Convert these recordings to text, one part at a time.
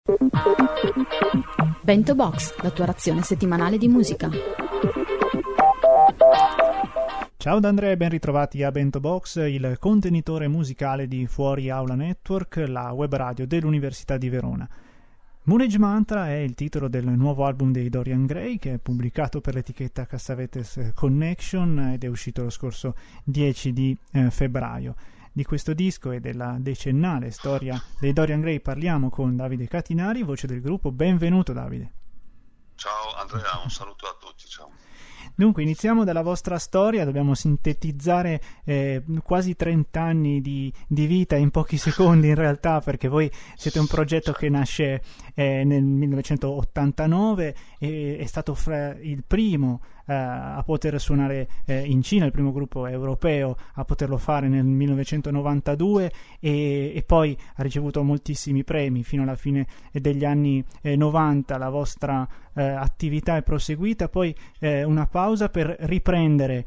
Bento Box, la tua razione settimanale di musica. Ciao da Andrea e ben ritrovati a Bento Box, il contenitore musicale di Fuori Aula Network, la web radio dell'Università di Verona. Moonage Mantra è il titolo del nuovo album dei Dorian Gray, che è pubblicato per l'etichetta Cassavetes Connection ed è uscito lo scorso 10 di febbraio. Di questo disco e della decennale storia dei Dorian Gray parliamo con Davide Catinari, voce del gruppo. Benvenuto Davide. Ciao Andrea, un saluto a tutti, ciao. Dunque, iniziamo dalla vostra storia, dobbiamo sintetizzare quasi 30 anni di vita in pochi secondi in realtà, perché voi siete un progetto che nasce nel 1989 e è stato il primo a poter suonare in Cina, il primo gruppo europeo a poterlo fare nel 1992 e poi ha ricevuto moltissimi premi fino alla fine degli anni 90. La vostra attività è proseguita, poi una pausa per riprendere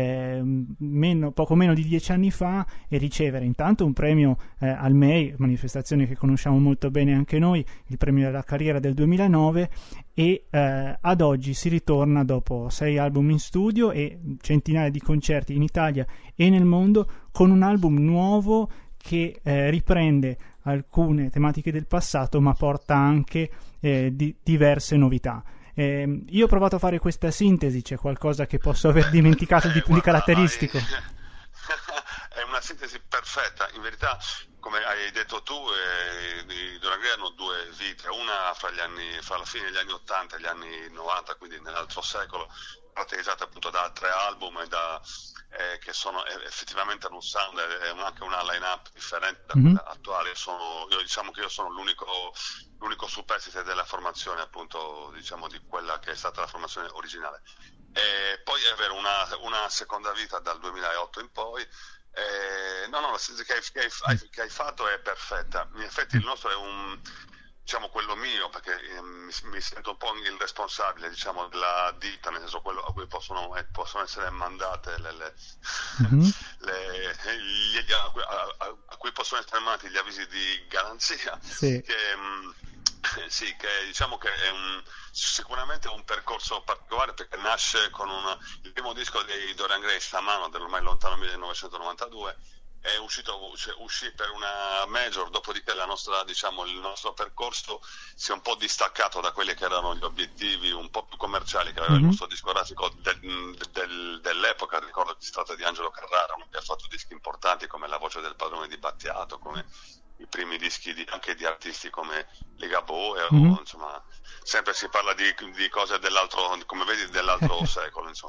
poco meno di 10 anni fa e ricevere intanto un premio al MEI, manifestazione che conosciamo molto bene anche noi, il premio della carriera del 2009, e ad oggi si ritorna dopo 6 album in studio e centinaia di concerti in Italia e nel mondo con un album nuovo che riprende alcune tematiche del passato ma porta anche diverse novità. Io ho provato a fare questa sintesi, c'è qualcosa che posso aver dimenticato di caratteristico? È una sintesi perfetta, in verità, come hai detto tu, i Dorian Gray hanno due vite, una fra la fine degli anni 80 e gli anni 90, quindi nell'altro secolo, caratterizzata appunto da 3 album che sono effettivamente un sound e anche una line-up differente da quella attuale. Io diciamo che io sono l'unico superstite della formazione, appunto, diciamo, di quella che è stata la formazione originale. E poi avere una seconda vita dal 2008 in poi. La sintesi che hai fatto è perfetta. In effetti il nostro è diciamo quello mio, perché mi sento un po' il responsabile, diciamo, della ditta, nel senso quello a cui possono essere mandate a cui possono essere mandati gli avvisi di garanzia. Sì. Che diciamo che è sicuramente un percorso particolare, perché nasce con il primo disco dei Dorian Gray, Stamano, dell'ormai lontano 1992, uscì per una major, dopodiché il nostro percorso si è un po' distaccato da quelli che erano gli obiettivi un po' più commerciali che aveva il nostro discografico dell'epoca. Ricordo che si tratta di Angelo Carrara, uno che ha fatto dischi importanti come La voce del padrone di Battiato, come i primi dischi anche di artisti come Ligabue, insomma, sempre si parla di cose dell'altro, come vedi, dell'altro secolo, insomma.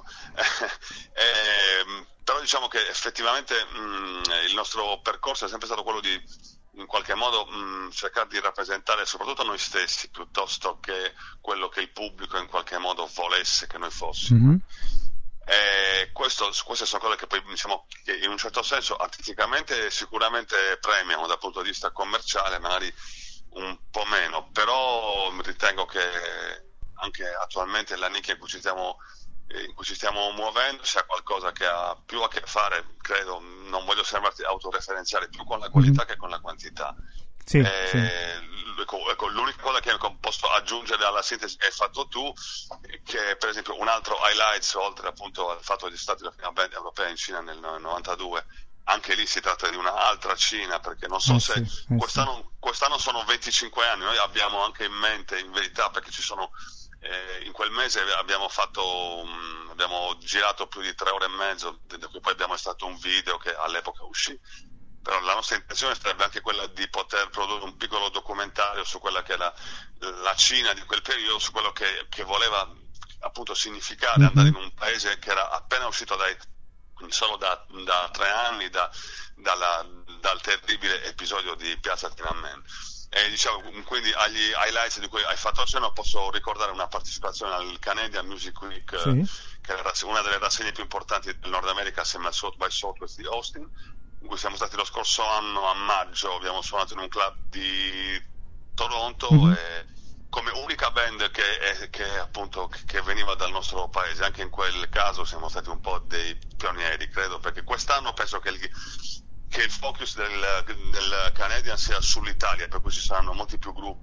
Però diciamo che effettivamente il nostro percorso è sempre stato quello di, in qualche modo, cercare di rappresentare soprattutto noi stessi, piuttosto che quello che il pubblico in qualche modo volesse che noi fossimo. Queste sono cose che poi, diciamo, che in un certo senso artisticamente sicuramente premiano dal punto di vista commerciale, magari un po' meno, però ritengo che anche attualmente la nicchia in cui ci stiamo muovendo sia qualcosa che ha più a che fare, credo, non voglio sembrarti autoreferenziale, più con la qualità che con la quantità. Sì. Ecco, l'unica cosa che posso aggiungere alla sintesi hai fatto tu, che per esempio un altro highlights, oltre appunto al fatto di essere stati la prima band europea in Cina nel 92, anche lì si tratta di un'altra Cina, perché non so se quest'anno sono 25 anni, noi abbiamo anche in mente, in verità, perché ci sono in quel mese abbiamo girato più di 3 ore e mezzo, da cui poi abbiamo estratto un video che all'epoca uscì. Però la nostra intenzione sarebbe anche quella di poter produrre un piccolo documentario su quella che è la Cina di quel periodo, su quello che voleva appunto significare andare in un paese che era appena uscito solo da 3 anni dal terribile episodio di Piazza Tiananmen. E diciamo, quindi agli highlights di cui hai fatto accenno posso ricordare una partecipazione al Canadian Music Week, che è una delle rassegne più importanti del Nord America assieme al South by Southwest di Austin, in cui siamo stati lo scorso anno a maggio. Abbiamo suonato in un club di Toronto come unica band che veniva dal nostro paese. Anche in quel caso siamo stati un po' dei pionieri, credo, perché quest'anno penso che il focus del Canadian sia sull'Italia, per cui ci saranno molti più gruppi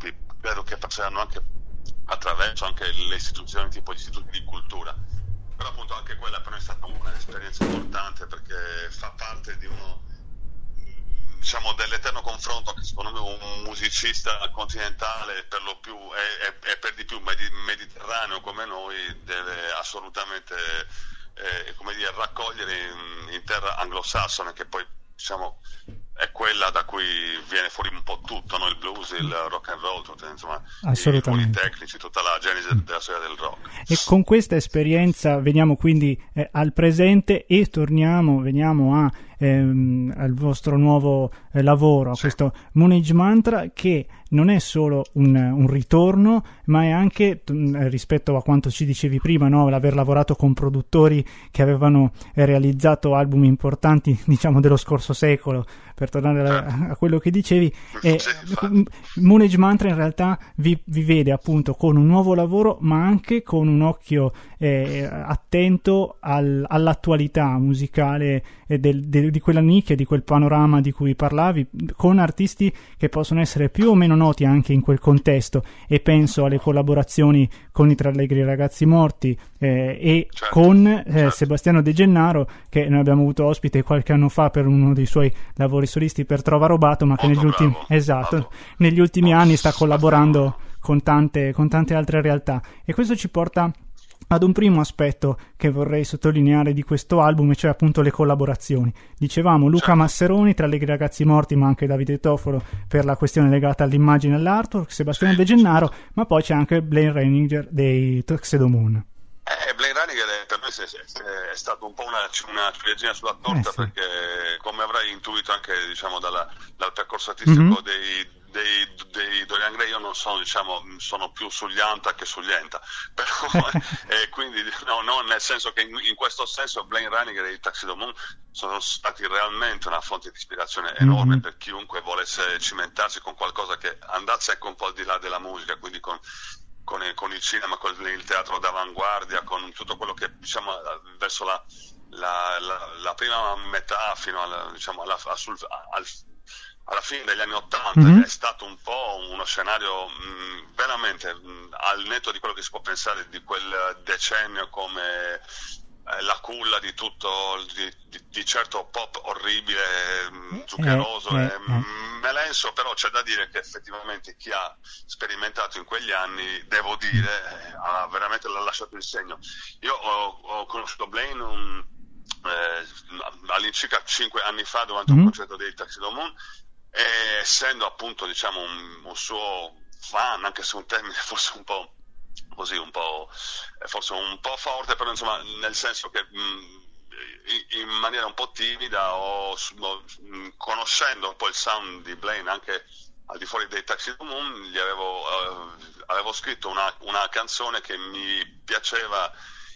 credo che passeranno anche attraverso anche le istituzioni tipo gli istituti di cultura. Però appunto anche quella per noi è stata un'esperienza importante, perché fa parte di uno, diciamo, dell'eterno confronto che secondo me un musicista continentale, per lo più e per di più mediterraneo come noi, deve assolutamente come dire, raccogliere in terra anglosassone, che poi diciamo è quella da cui viene fuori un po' tutto, no? Il blues, il rock and roll, insomma, i politecnici, tutta la genesi della storia del rock. E con questa esperienza veniamo quindi al presente e veniamo al vostro nuovo lavoro, a questo Moon Age Mantra, che non è solo un ritorno, ma è anche, rispetto a quanto ci dicevi prima, no? L'aver lavorato con produttori che avevano realizzato album importanti, diciamo, dello scorso secolo, per tornare a quello che dicevi. Moon Age Mantra in realtà vi vede appunto con un nuovo lavoro, ma anche con un occhio attento all'attualità musicale di quella nicchia, di quel panorama di cui parlavi, con artisti che possono essere più o meno noti anche in quel contesto, e penso alle collaborazioni con i Tre Allegri Ragazzi Morti e con Sebastiano De Gennaro, che noi abbiamo avuto ospite qualche anno fa per uno dei suoi lavori solisti per Trova Robato, ma che negli ultimi anni sta collaborando con tante altre realtà. E questo ci porta ad un primo aspetto che vorrei sottolineare di questo album, e cioè appunto le collaborazioni. Dicevamo Luca Masseroni tra Allegri Ragazzi Morti, ma anche Davide Tofolo per la questione legata all'immagine e all'artwork, Sebastiano De Gennaro, ma poi c'è anche Blaine Reininger dei Tuxedo Moon. Blaine Reininger per noi è stato un po' una ciliegina sulla torta, perché come avrai intuito anche, diciamo, dal percorso artistico dei Dorian Gray, io non sono, diciamo, sono più sugli Anta che sugli Enta, però quindi no, nel senso che in questo senso Blaine Reininger e i Tuxedo Moon sono stati realmente una fonte di ispirazione enorme per chiunque volesse cimentarsi con qualcosa che andasse anche un po' al di là della musica, quindi con il cinema, con il teatro d'avanguardia, con tutto quello che, diciamo, verso la prima metà fino alla fine degli anni '80 è stato un po' uno scenario veramente al netto di quello che si può pensare di quel decennio come la culla di tutto, di certo pop orribile, zuccheroso e melenso, però c'è da dire che effettivamente chi ha sperimentato in quegli anni, devo dire, ha veramente lasciato il segno. Io ho conosciuto Blaine all'incirca 5 anni fa durante un concerto dei Tuxedo Moon, e essendo appunto, diciamo, un suo fan, anche se un termine forse un po' così, forse un po' forte, però insomma, nel senso che in maniera un po' timida, conoscendo un po' il sound di Blaine anche al di fuori dei Tuxedo Moon, gli avevo scritto una canzone che mi piaceva,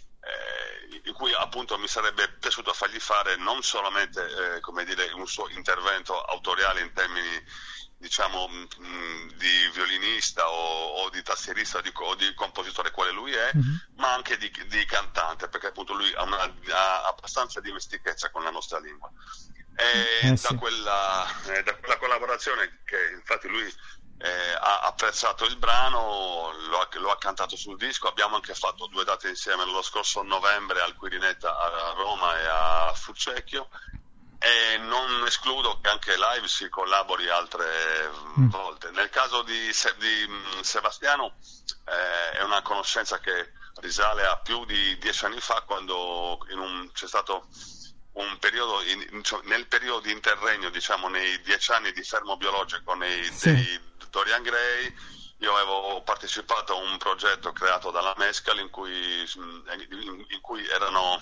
in cui appunto mi sarebbe piaciuto fargli fare non solamente come dire un suo intervento autoriale in termini, diciamo, di violinista o di tastierista o di compositore, quale lui è, ma anche di cantante, perché appunto lui ha abbastanza dimestichezza con la nostra lingua. E da quella collaborazione, che infatti lui ha apprezzato il brano, lo ha cantato sul disco. Abbiamo anche fatto 2 date insieme lo scorso novembre al Quirinetta a Roma e a Fucecchio, e non escludo che anche live si collabori altre volte. Nel caso di Sebastiano è una conoscenza che risale a più di 10 anni fa, quando c'è stato un periodo nel periodo di interregno, diciamo, nei 10 anni di fermo biologico dei Dorian Gray. Io avevo partecipato a un progetto creato dalla Mescal in cui erano,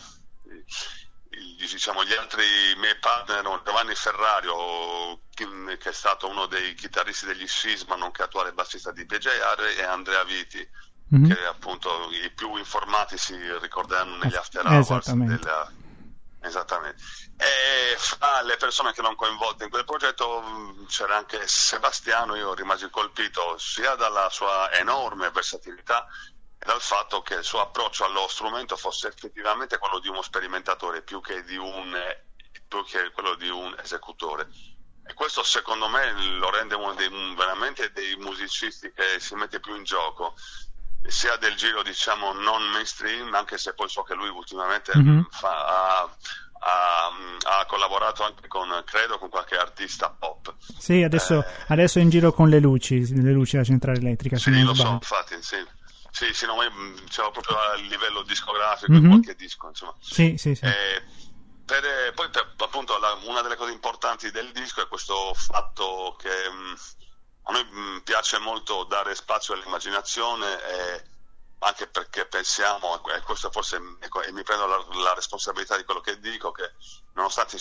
diciamo, gli altri miei partner, Giovanni Ferrario, che è stato uno dei chitarristi degli Scisma, nonché attuale bassista di PJR, e Andrea Viti, che appunto i più informati si ricorderanno negli After Hours esattamente. E fra le persone che erano coinvolte in quel progetto c'era anche Sebastiano. Io rimasi colpito sia dalla sua enorme versatilità e dal fatto che il suo approccio allo strumento fosse effettivamente quello di uno sperimentatore più che quello di un esecutore. E questo secondo me lo rende uno veramente dei musicisti che si mette più in gioco, sia del giro diciamo non mainstream, anche se poi so che lui ultimamente ha collaborato anche con qualche artista pop. Sì, adesso è in giro con le luci alla centrale elettrica. Sì, lo so, infatti, sì. Sì, no, diciamo proprio a livello discografico, qualche disco, insomma. Sì. Poi appunto una delle cose importanti del disco è questo fatto che a noi piace molto dare spazio all'immaginazione, anche perché pensiamo, e questo forse e mi prendo la responsabilità di quello che dico, che nonostante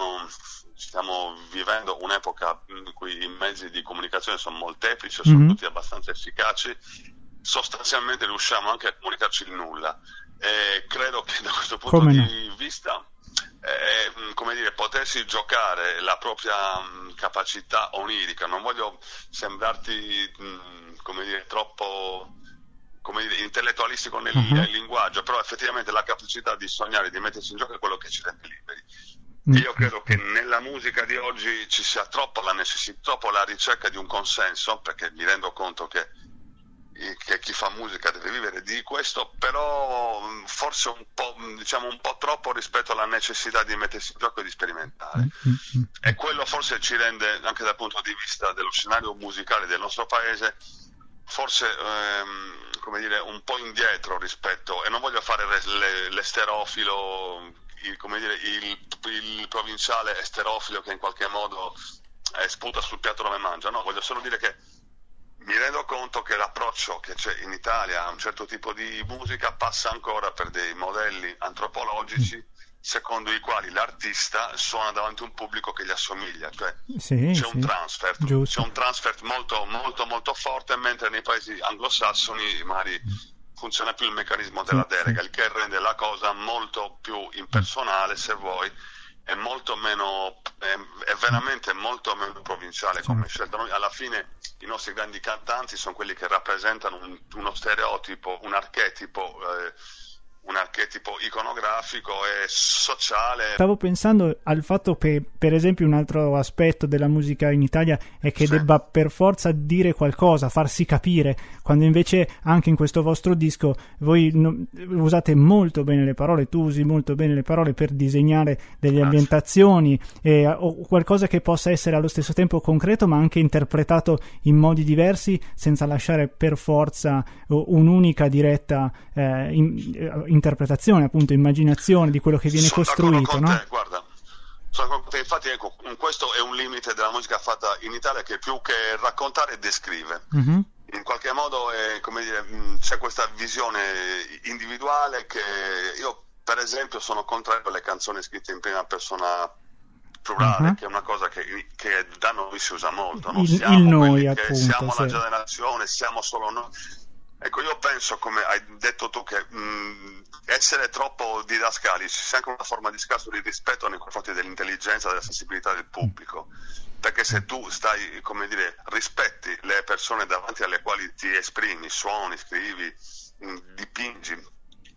stiamo vivendo un'epoca in cui i mezzi di comunicazione sono molteplici, sono tutti abbastanza efficaci, sostanzialmente riusciamo anche a comunicarci il nulla, e credo che da questo punto di vista come dire, potersi giocare la propria capacità onirica, non voglio sembrarti come dire troppo intellettualistico nel linguaggio, però effettivamente la capacità di sognare, di mettersi in gioco è quello che ci rende liberi. Io credo che nella musica di oggi ci sia troppo la necessità, troppo la ricerca di un consenso, perché mi rendo conto che chi fa musica deve vivere di questo, però forse un po' troppo rispetto alla necessità di mettersi in gioco e di sperimentare. E quello forse ci rende, anche dal punto di vista dello scenario musicale del nostro paese, forse come dire un po' indietro rispetto, e non voglio fare l'esterofilo, come dire il provinciale esterofilo che in qualche modo sputa sul piatto dove mangia, no, voglio solo dire che mi rendo conto che l'approccio che c'è in Italia a un certo tipo di musica passa ancora per dei modelli antropologici secondo i quali l'artista suona davanti a un pubblico che gli assomiglia, cioè c'è un transfer molto molto molto forte, mentre nei paesi anglosassoni magari funziona più il meccanismo della delega, il che rende la cosa molto più impersonale, se vuoi, è molto meno, è veramente molto meno provinciale come scelta. Noi alla fine i nostri grandi cantanti sono quelli che rappresentano uno stereotipo, un archetipo iconografico e sociale. Stavo pensando al fatto che, per esempio, un altro aspetto della musica in Italia è che debba per forza dire qualcosa, farsi capire, quando invece anche in questo vostro disco voi usate molto bene le parole, tu usi molto bene le parole per disegnare delle ambientazioni o qualcosa che possa essere allo stesso tempo concreto ma anche interpretato in modi diversi, senza lasciare per forza un'unica diretta interpretazione, appunto immaginazione di quello che viene costruito, no? Guarda, sono con te. Infatti ecco, questo è un limite della musica fatta in Italia, che più che raccontare descrive. In qualche modo come dire, c'è questa visione individuale che io per esempio sono contrario alle canzoni scritte in prima persona plurale, che è una cosa che da noi si usa molto, no? Siamo noi, appunto, siamo la generazione, siamo solo noi. Ecco, io penso, come hai detto tu, che essere troppo didascalici sia anche una forma di scarso di rispetto nei confronti dell'intelligenza e della sensibilità del pubblico, perché se tu stai, come dire, rispetti le persone davanti alle quali ti esprimi, suoni, scrivi, dipingi,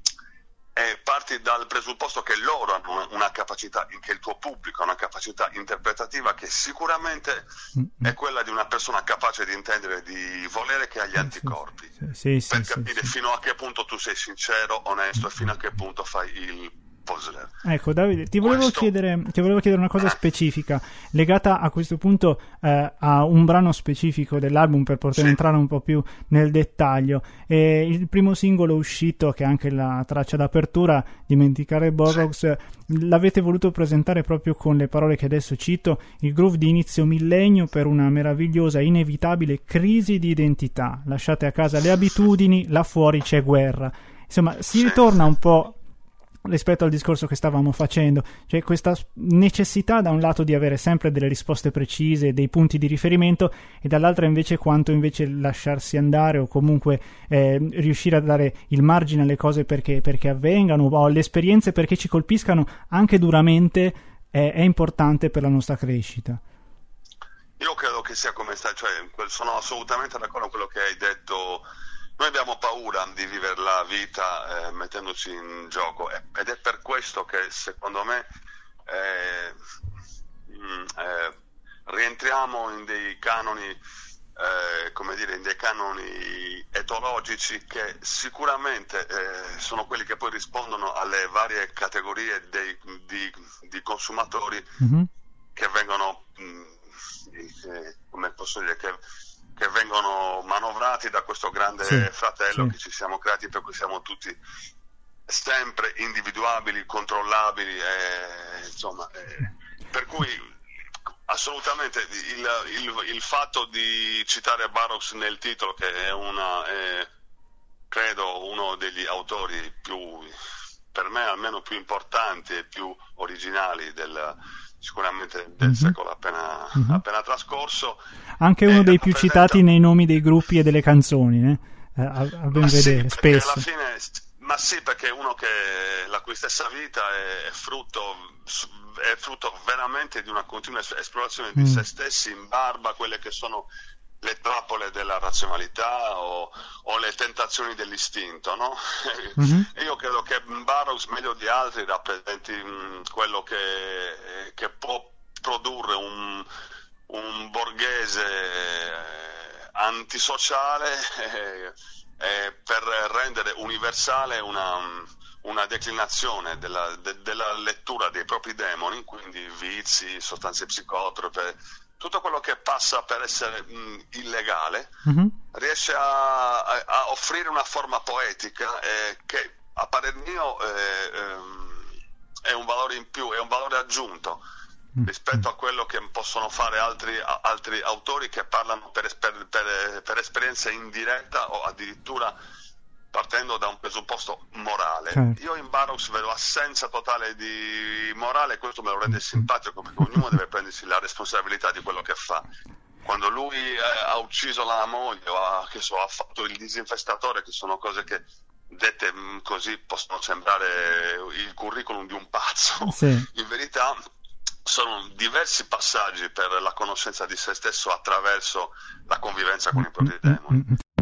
e parti dal presupposto che loro hanno una capacità, che il tuo pubblico ha una capacità interpretativa che sicuramente è quella di una persona capace di intendere, di volere, che ha gli anticorpi, per capire fino a che punto tu sei sincero, onesto, e fino a che punto fai il puzzler. Ecco, Davide, ti volevo chiedere una cosa specifica legata a questo punto a un brano specifico dell'album, per poter entrare un po' più nel dettaglio. Il primo singolo uscito, che è anche la traccia d'apertura, Dimenticare Borax, l'avete voluto presentare proprio con le parole che adesso cito: il groove di inizio millennio per una meravigliosa, inevitabile crisi di identità, lasciate a casa le abitudini, là fuori c'è guerra. Insomma, si ritorna un po' rispetto al discorso che stavamo facendo, cioè questa necessità da un lato di avere sempre delle risposte precise, dei punti di riferimento, e dall'altra invece quanto invece lasciarsi andare, o comunque riuscire a dare il margine alle cose perché avvengano, o alle esperienze perché ci colpiscano anche duramente, è importante per la nostra crescita. Io credo che sia come sta, cioè sono assolutamente d'accordo con quello che hai detto. Noi abbiamo paura di vivere la vita mettendoci in gioco, ed è per questo che secondo me rientriamo in dei canoni, come dire, in dei canoni etologici che sicuramente sono quelli che poi rispondono alle varie categorie di consumatori che vengono, come posso dire, che vengono manovrati da questo grande fratello che ci siamo creati, per cui siamo tutti sempre individuabili, controllabili, insomma, per cui assolutamente il fatto di citare Burroughs nel titolo, che è credo uno degli autori più, per me almeno, più importanti e più originali sicuramente del secolo appena trascorso. Anche uno dei più citati nei nomi dei gruppi e delle canzoni, a ben vedere, spesso. Alla fine, ma sì, perché uno la cui stessa vita è frutto veramente di una continua esplorazione di se stessi, in barba a quelle che sono le trappole della razionalità o le tentazioni dell'istinto, no? E io credo che Burroughs meglio di altri rappresenti quello che può produrre un borghese antisociale per rendere universale una declinazione della lettura dei propri demoni, quindi vizi, sostanze psicotrope, tutto quello che passa per essere illegale, riesce a offrire una forma poetica che a parer mio è un valore in più, è un valore aggiunto rispetto a quello che possono fare altri autori che parlano per esperienza indiretta o addirittura partendo da un presupposto morale. Certo. Io in Burroughs vedo assenza totale di morale, e questo me lo rende simpatico, perché ognuno deve prendersi la responsabilità di quello che fa. Quando lui ha ucciso la moglie o ha fatto il disinfestatore, che sono cose che dette così possono sembrare il curriculum di un pazzo, sì. In verità sono diversi passaggi per la conoscenza di se stesso attraverso la convivenza con i propri demoni.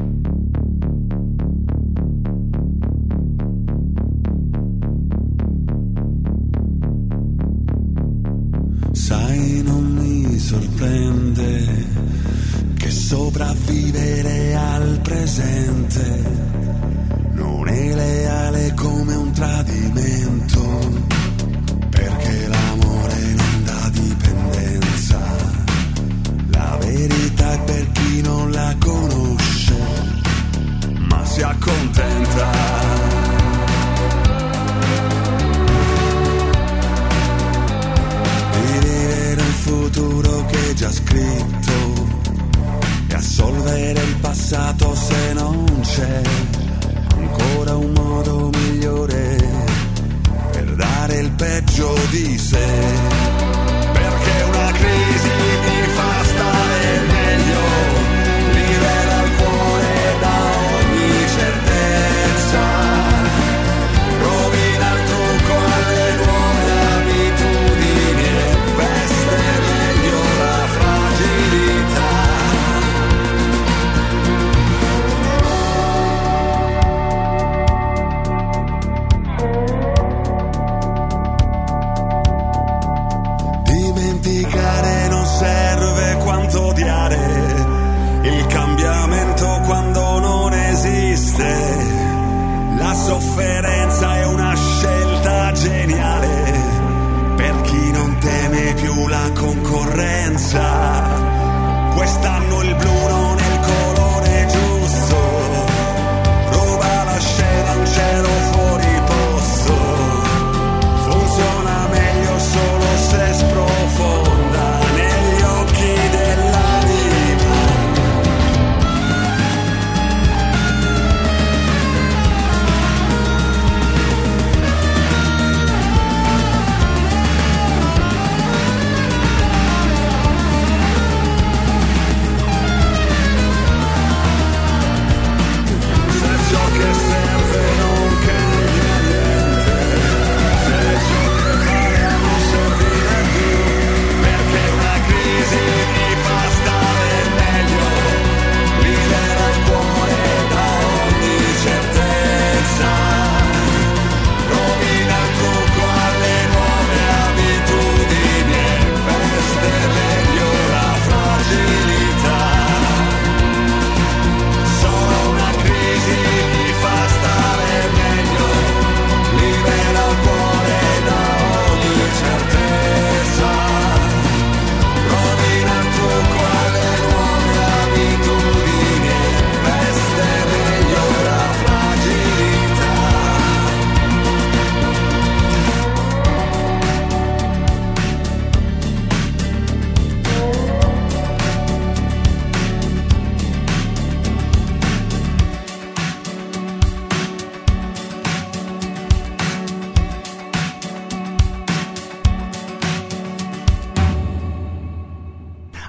Sai, non mi sorprende che sopravvivere al presente non è leale come un tradimento, perché l'amore non dà dipendenza. La verità è per chi non la conosce, ma si accontenta. Futuro che è già scritto e assolvere il passato se non c'è ancora un modo migliore per dare il peggio di sé, perché una crisi mi fa stare meglio, libera il cuore da ogni certezza, rovina il trucco alle nuove abitudini e veste meglio la fragilità.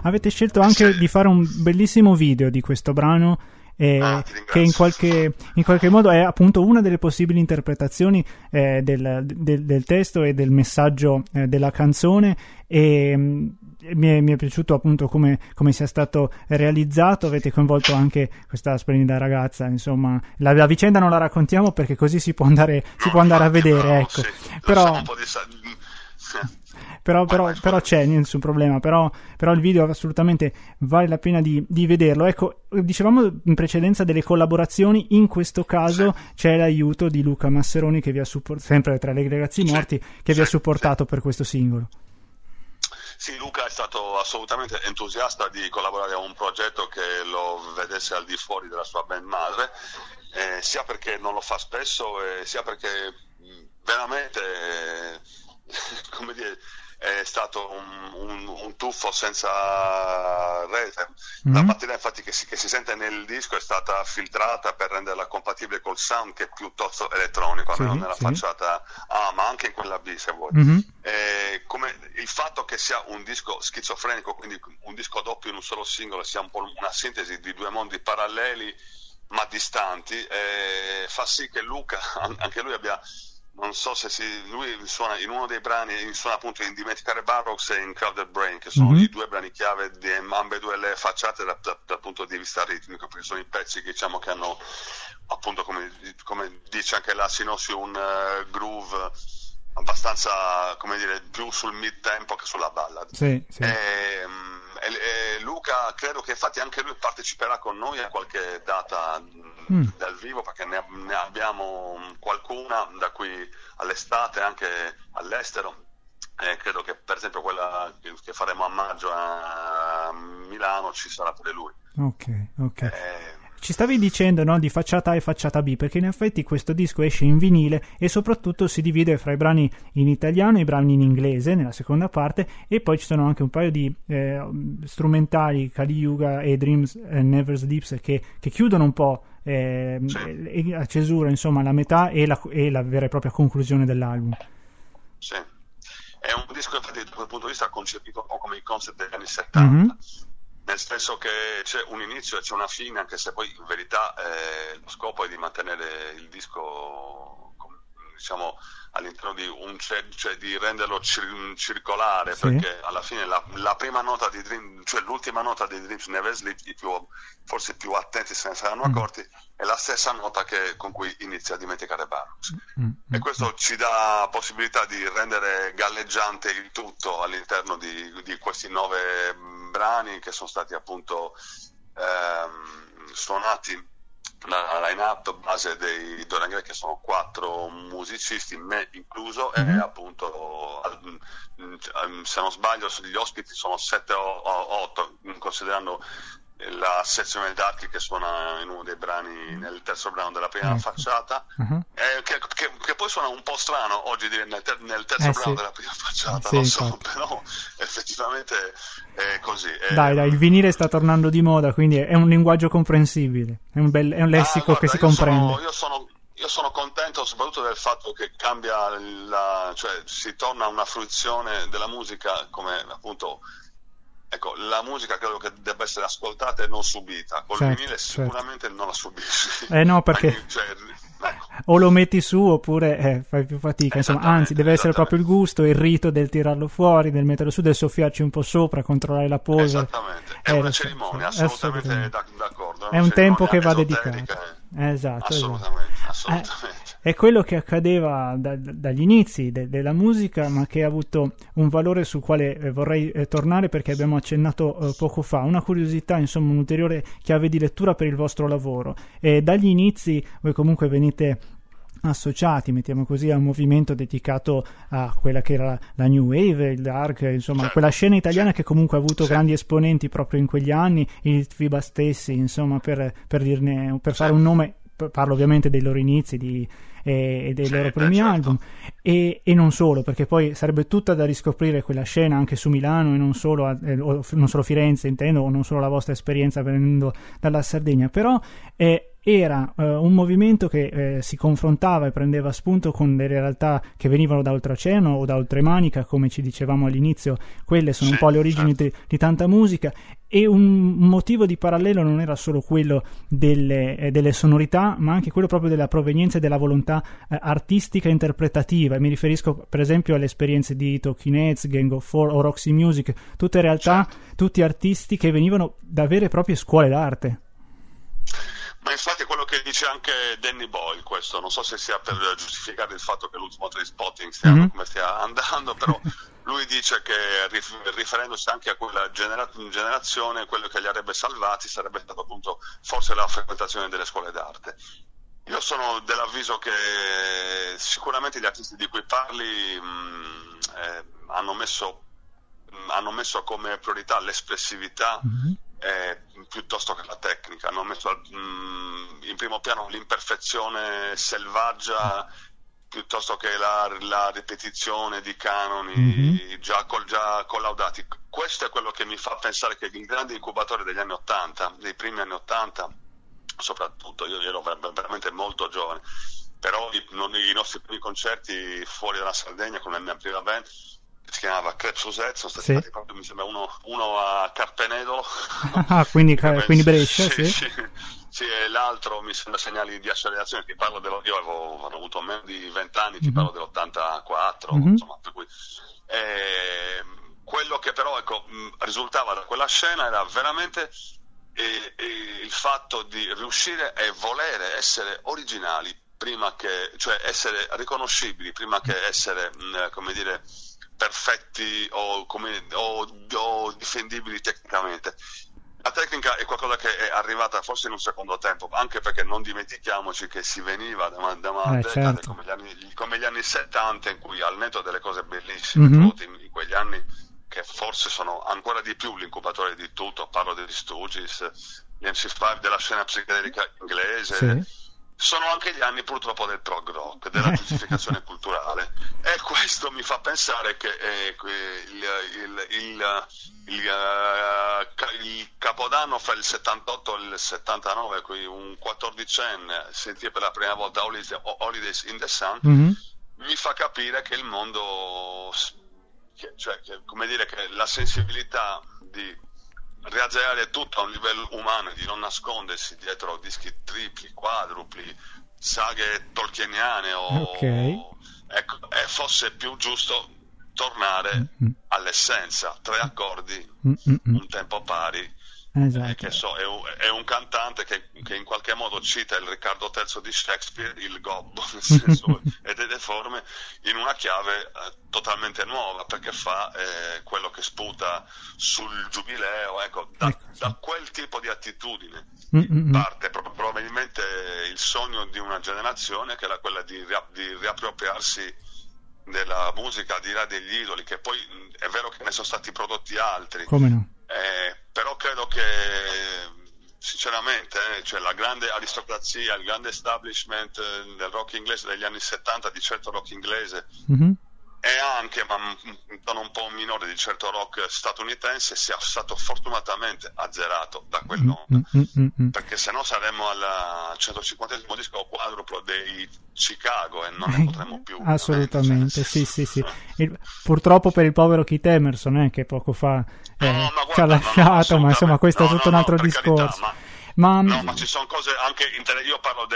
avete scelto anche di fare un bellissimo video di questo brano, che in qualche modo è appunto una delle possibili interpretazioni del testo e del messaggio della canzone, e mi è piaciuto appunto come sia stato realizzato. Avete coinvolto anche questa splendida ragazza, insomma la vicenda non la raccontiamo perché così si può andare a vedere, ecco. Sì, però c'è nessun problema, però il video assolutamente vale la pena di vederlo. Ecco, dicevamo in precedenza delle collaborazioni, in questo caso c'è l'aiuto di Luca Masseroni, che vi ha supportato, sempre tra le ragazzi morti, che vi ha supportato per questo singolo. Sì, Luca è stato assolutamente entusiasta di collaborare a un progetto che lo vedesse al di fuori della sua band madre, sia perché non lo fa spesso, sia perché veramente, come dire, è stato un tuffo senza rete. La batteria infatti che si sente nel disco è stata filtrata per renderla compatibile col sound, che è piuttosto elettronico, almeno nella facciata A, ma anche in quella B se vuoi. Come il fatto che sia un disco schizofrenico, quindi un disco doppio in un solo singolo, sia un po' una sintesi di due mondi paralleli ma distanti, fa sì che Luca, anche lui abbia, non so se lui suona in uno dei brani, suona appunto in Dimenticare Barrocks e in Crowded Brain, che sono i due brani chiave di ambedue le facciate dal punto di vista ritmico, perché sono i pezzi che diciamo che hanno appunto, come dice anche la sinossi, un groove abbastanza, come dire, più sul mid tempo che sulla ballad. Sì. E Luca credo che infatti anche lui parteciperà con noi a qualche data dal vivo, perché ne abbiamo qualcuna da qui all'estate, anche all'estero. Credo che per esempio quella che faremo a maggio a Milano ci sarà pure lui. Ok. Ci stavi dicendo, no, di facciata A e facciata B, perché in effetti questo disco esce in vinile e soprattutto si divide fra i brani in italiano e i brani in inglese nella seconda parte, e poi ci sono anche un paio di strumentali, Kali Yuga e Dreams and Never Sleeps, che chiudono un po' a cesura, insomma, la metà e la vera e propria conclusione dell'album. Sì, è un disco infatti da quel punto di vista concepito un po' come i concept degli anni 70. Nel senso che c'è un inizio e c'è una fine, anche se poi in verità lo scopo è di mantenere il disco, diciamo, all'interno di cioè di renderlo circolare, perché alla fine la prima nota di Dream, cioè l'ultima nota di Dreams Never Sleep, forse i più attenti se ne saranno accorti, è la stessa nota con cui inizia a Dimenticare Barrocks. E questo ci dà possibilità di rendere galleggiante il tutto all'interno di questi 9 brani che sono stati appunto suonati la line-up base dei Dorian Gray, che sono 4 musicisti, me incluso, e appunto se non sbaglio gli ospiti sono 7 o 8, considerando la sezione d'archi che suona in uno dei brani, nel terzo brano della prima facciata, che poi suona un po' strano oggi dire nel terzo brano della prima facciata, non so, però effettivamente è così. Dai, il vinile sta tornando di moda, quindi è un linguaggio comprensibile, è un lessico che si comprende. Io sono contento soprattutto del fatto che cambia cioè si torna a una fruizione della musica come appunto, ecco, la musica credo che debba essere ascoltata e non subita. Col vinile sicuramente non la subisci. No, perché o lo metti su oppure fai più fatica, insomma, anzi deve essere proprio il gusto, il rito del tirarlo fuori, del metterlo su, del soffiarci un po' sopra, controllare la pose. Esattamente, è una cerimonia, assolutamente d'accordo. È un tempo che va dedicato. Esatto. Assolutamente. È quello che accadeva dagli inizi della musica, ma che ha avuto un valore sul quale vorrei tornare, perché abbiamo accennato poco fa. Una curiosità, insomma, un'ulteriore chiave di lettura per il vostro lavoro. Dagli inizi voi comunque venite associati, mettiamo così, a un movimento dedicato a quella che era la New Wave, il Dark, insomma, quella scena italiana che comunque ha avuto grandi esponenti proprio in quegli anni, i Litfiba stessi, insomma, per fare un nome. Parlo ovviamente dei loro inizi e dei loro primi album, e non solo, perché poi sarebbe tutta da riscoprire quella scena anche su Milano, e non solo non solo Firenze, intendo, o non solo la vostra esperienza venendo dalla Sardegna, però era un movimento che si confrontava e prendeva spunto con delle realtà che venivano da oltreoceano o da oltremanica, come ci dicevamo all'inizio, quelle sono un po' le origini di tanta musica, e un motivo di parallelo non era solo quello delle sonorità, ma anche quello proprio della provenienza e della volontà artistica e interpretativa. Mi riferisco per esempio alle esperienze di Talking Heads, Gang of Four o Roxy Music, tutte realtà, tutti artisti che venivano da vere e proprie scuole d'arte. Ma infatti è quello che dice anche Danny Boyle, questo, non so se sia per giustificare il fatto che l'ultimo Trainspotting come stia andando, però lui dice che riferendosi anche a quella generazione, quello che li avrebbe salvati sarebbe stato appunto forse la frequentazione delle scuole d'arte. Io sono dell'avviso che sicuramente gli artisti di cui parli hanno messo come priorità l'espressività piuttosto che la tecnica, hanno messo in primo piano l'imperfezione selvaggia piuttosto che la ripetizione di canoni già collaudati. Questo è quello che mi fa pensare che il grande incubatore degli anni '80, dei primi anni '80 soprattutto, io ero veramente molto giovane, però i nostri primi concerti fuori dalla Sardegna con la mia prima band si chiamava Crêpes Suzette, sono stati fatti proprio, mi sembra, uno a Carpenedolo. quindi Brescia, sì, e l'altro mi sembra Segnali di accelerazione, ti parlo io avevo avuto meno di 20 anni, ti parlo dell'84, insomma, per cui quello che però risultava da quella scena era veramente il fatto di riuscire e volere essere originali prima che, cioè essere riconoscibili prima che essere come dire perfetti o difendibili tecnicamente. La tecnica è qualcosa che è arrivata forse in un secondo tempo, anche perché non dimentichiamoci che si veniva da una decade come gli anni 70, in cui al netto delle cose bellissime in quegli anni, che forse sono ancora di più l'incubatore di tutto, parlo degli Stooges, gli MC5, della scena psichedelica inglese, sono anche gli anni purtroppo del prog rock, della giustificazione culturale, e questo mi fa pensare che il capodanno fra il 78 e il 79, qui un 14enne sentire per la prima volta Holidays in the Sun, mi fa capire che il mondo, come dire, che la sensibilità di reazzerare tutto a un livello umano, di non nascondersi dietro dischi tripli, quadrupli, saghe tolkieniane ecco, è fosse più giusto tornare all'essenza, 3 accordi, un tempo pari. Esatto. Che è un cantante che in qualche modo cita il Riccardo III di Shakespeare, il gobbo, nel senso, e delle forme in una chiave totalmente nuova, perché fa quello che sputa sul giubileo, da quel tipo di attitudine parte probabilmente il sogno di una generazione, che era quella di riappropriarsi della musica al di là degli idoli, che poi è vero che ne sono stati prodotti altri. Come no? Però credo che sinceramente cioè la grande aristocrazia, il grande establishment del rock inglese degli anni 70, di certo rock inglese, e anche, ma un tono un po' minore, di certo rock statunitense, sia stato fortunatamente azzerato da quell'onda, perché sennò saremmo al 150esimo disco quadruplo dei Chicago e non ne potremmo più. Assolutamente, sì. Purtroppo per il povero Keith Emerson, che poco fa ci ha lasciato, ma insomma questo è tutto un altro discorso. Carità, ma ci sono cose anche io parlo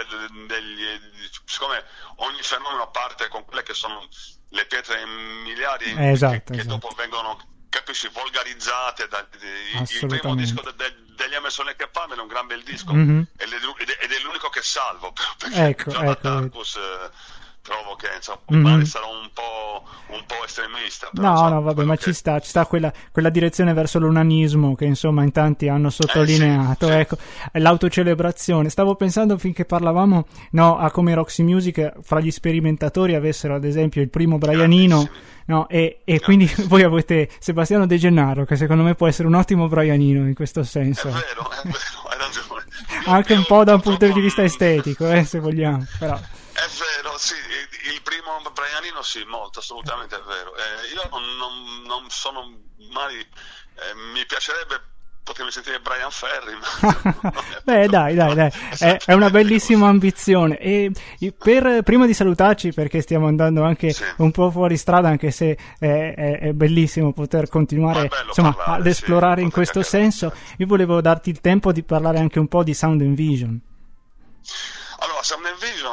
siccome ogni fenomeno parte con quelle che sono le pietre miliari che dopo vengono, capisci, volgarizzate il primo disco degli Emerson e che Palmer è un gran bel disco, ed è l'unico che salvo, perché Tarkus trovo che insomma sarò un po' estremista, però, no vabbè, ma ci sta quella direzione verso l'unanismo che insomma in tanti hanno sottolineato, sì. Ecco, l'autocelebrazione. Stavo pensando, finché parlavamo, a come Roxy Music fra gli sperimentatori avessero ad esempio il primo Brianino, e quindi voi avete Sebastiano De Gennaro, che secondo me può essere un ottimo Brianino in questo senso. È vero, hai ragione. Anche un po' da un punto di vista estetico, se vogliamo, però. È vero, sì, il primo Brianino sì, molto, assolutamente è vero. Io non sono mai, mi piacerebbe potremmo sentire Brian Ferry, ma beh, dai, è una bellissima ambizione. E prima di salutarci, perché stiamo andando anche un po' fuori strada, anche se è bellissimo poter continuare ad esplorare in questo senso, io volevo darti il tempo di parlare anche un po' di Sound and Vision. Allora, Sound and Vision,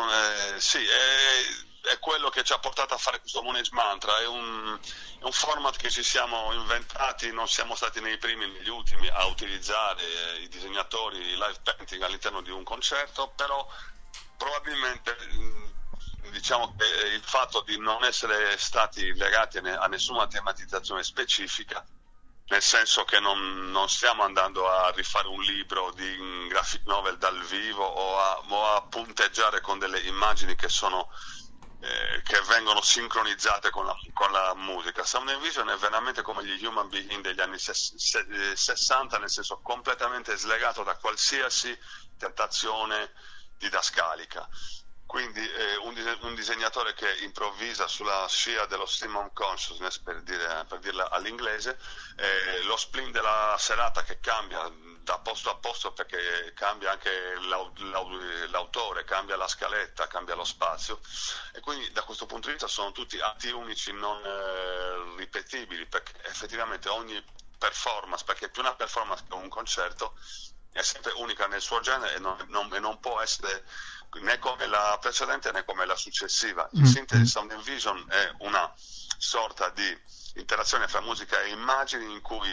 è quello che ci ha portato a fare questo Moon Age Mantra. È un format che ci siamo inventati, non siamo stati nei primi né negli ultimi a utilizzare i disegnatori, i live painting all'interno di un concerto, però probabilmente diciamo che il fatto di non essere stati legati a nessuna tematizzazione specifica, nel senso che non stiamo andando a rifare un libro di graphic novel dal vivo o a punteggiare con delle immagini che vengono sincronizzate con la musica. Sound and Vision è veramente come gli Human Being degli anni 60, nel senso completamente slegato da qualsiasi tentazione didascalica. Quindi un disegnatore che improvvisa sulla scia dello stream of consciousness, per dirla all'inglese, lo spleen della serata che cambia da posto a posto, perché cambia anche l'autore, cambia la scaletta, cambia lo spazio, e quindi da questo punto di vista sono tutti atti unici, non ripetibili, perché effettivamente ogni performance, perché più una performance che un concerto, è sempre unica nel suo genere e non può essere né come la precedente né come la successiva. In sintesi, Sound and Vision è una sorta di interazione fra musica e immagini in cui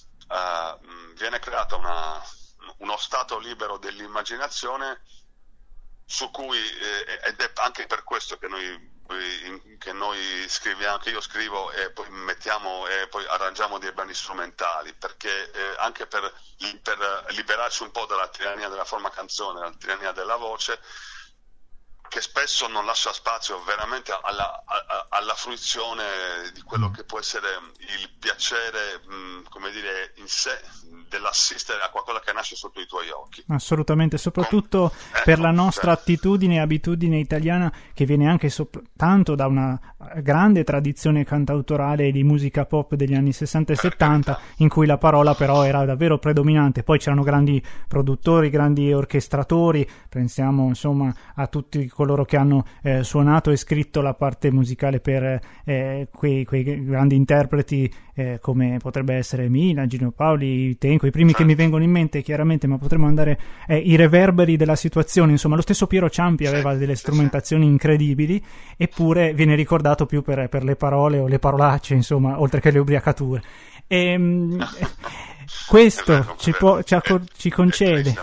viene creato uno stato libero dell'immaginazione, su cui ed è anche per questo che noi scriviamo, che io scrivo e poi mettiamo e poi arrangiamo dei brani strumentali, perché anche per liberarci un po' dalla tirannia della forma canzone, dalla tirannia della voce, che spesso non lascia spazio veramente alla fruizione di quello che può essere il piacere, come dire, in sé, dell'assistere a qualcosa che nasce sotto i tuoi occhi. Assolutamente, soprattutto per la nostra attitudine e abitudine italiana, che viene anche tanto da una grande tradizione cantautorale di musica pop degli anni 60 e 70, in cui la parola però era davvero predominante. Poi c'erano grandi produttori, grandi orchestratori, pensiamo insomma a tutti coloro che hanno suonato e scritto la parte musicale per quei grandi interpreti come potrebbe essere Mina, Gino Paoli, Tenco, i primi che mi vengono in mente chiaramente, ma potremmo andare i reverberi della situazione, insomma lo stesso Piero Ciampi aveva delle strumentazioni incredibili, eppure viene ricordato più per le parole o le parolacce, insomma, oltre che le ubriacature. Questo ci concede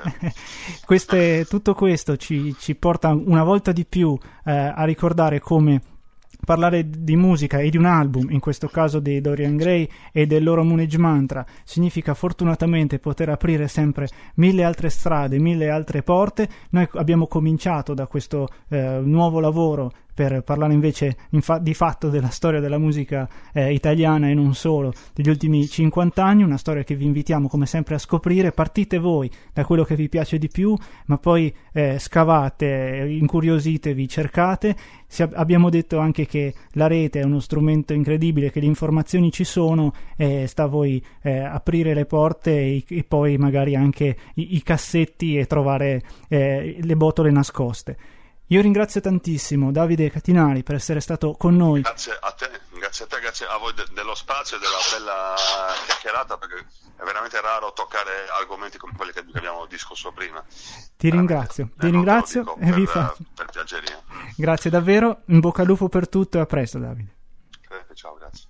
tutto questo ci porta una volta di più a ricordare come parlare di musica e di un album, in questo caso dei Dorian Gray e del loro Moon Age Mantra, significa fortunatamente poter aprire sempre mille altre strade, mille altre porte. Noi abbiamo cominciato da questo nuovo lavoro per parlare invece di fatto della storia della musica italiana e non solo, degli ultimi 50 anni, una storia che vi invitiamo come sempre a scoprire. Partite voi da quello che vi piace di più, ma poi scavate, incuriositevi, cercate. Abbiamo detto anche che la rete è uno strumento incredibile, che le informazioni ci sono, sta a voi aprire le porte e poi magari anche i cassetti e trovare le botole nascoste. Io ringrazio tantissimo Davide Catinari per essere stato con noi. Grazie a te, grazie a voi dello spazio e della bella chiacchierata, perché è veramente raro toccare argomenti come quelli che abbiamo discusso prima. Ti ringrazio e vi faccio per piaceria. Grazie davvero, in bocca al lupo per tutto e a presto Davide. Ciao, grazie.